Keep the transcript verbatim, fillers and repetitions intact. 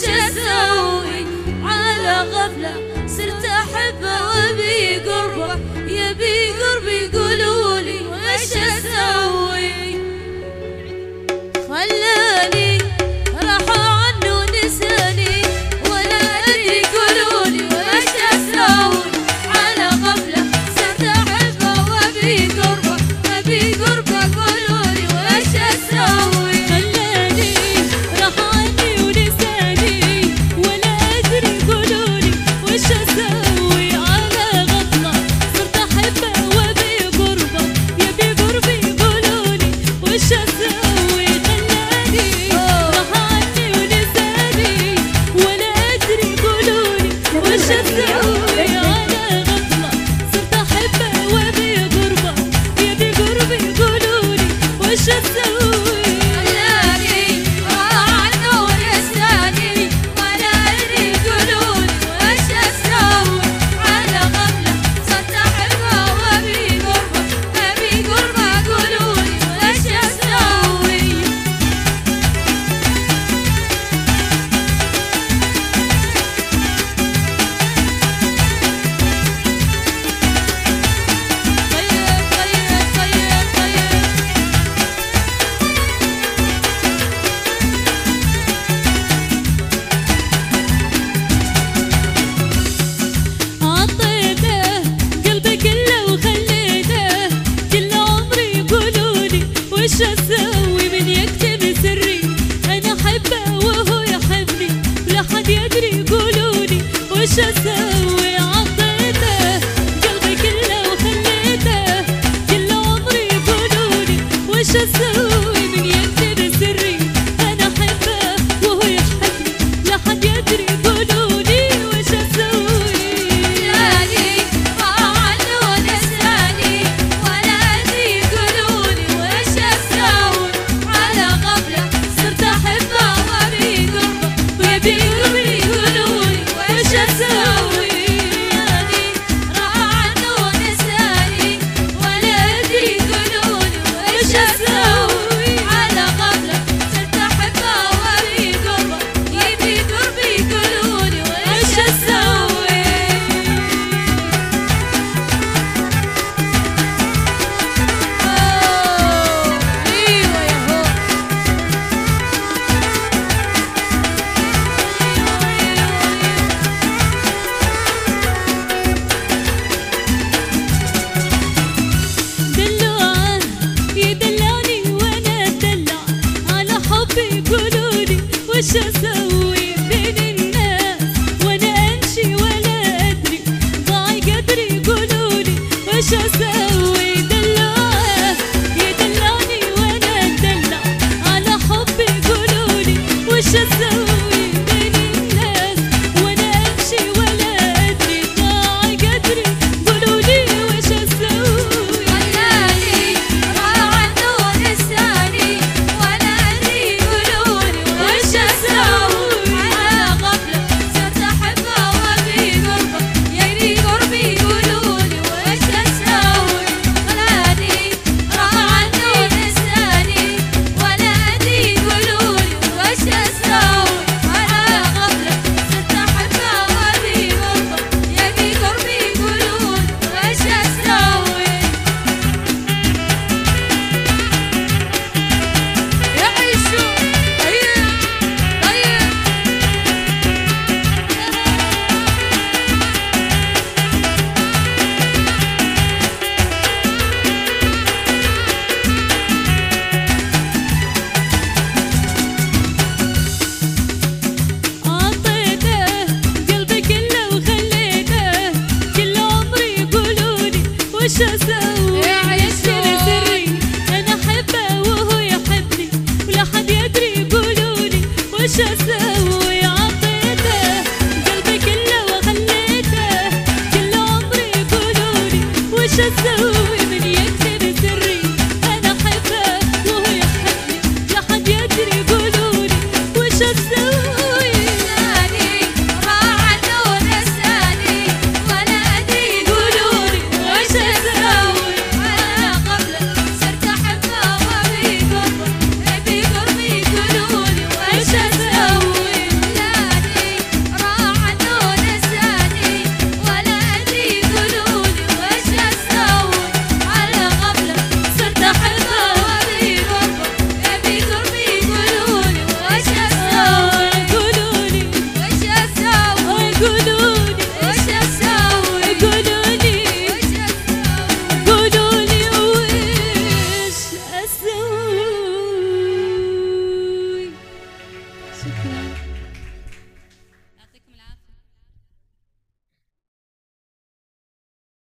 وش اسوي على غفلة صرت احبه وابي قربه يبي قربي يقولولي وش اسوي خلاني راح عنه ونساني ولا ادري يقولولي وش اسوي على غفلة صرت احبه وابي قربه ابي قربه قولولي وش اسوي خلاني راح عني ونساني ولا ادري يقولولي وش اسوي على غفلة صرت احبه وابي قربه يبي قربي يقولولي وش اسوي خلاني راح عني ونساني ولا ادري يقولولي وش اسوي على غفلة صرت احبه وابي قربه يبي قربي يقولولي وش اسوي وش اسوي من يكتب سري انا احبه وهو يحبني ولا حد يدري يقولولي وش اسوي عطيته قلبي كله وخليته كل عمري يقولولي وش اسوي من يكتب سري انا احبه وهو يحبني لا حد يدري يقولولي وش اسوي وش اسوي بين الناس وانا امشي ولا ادري ضاع قدري يقولولي وش اسوي دلوعه يدلعني وانا ادلع على حبي يقولولي وش اسوي بين الناس وانا امشي ولا ادري ضاع قدري يقولولي وش اسوي خلاني راح عنه ونساني ولا ادري يقولولي وش اسوي على غفلة صرت احبه وابي قربه يبي قربي يقولولي وش اسوي خلاني راح عنه ونساني ولا ادري يقولولي وش اسوي على غفلة صرت احبه وابي قربه يبي قربي يقولولي وش اسوي يعيشوا طيب طيب عطيته قلبي كله وخليته كل عمري يقولولي وش اسوي يكتب سري انا احبه وهو يحبني ولا حد يدري يقولولي وش اسوي عطيته قلبي كله وخليته كل عمري يقولولي وش اسوي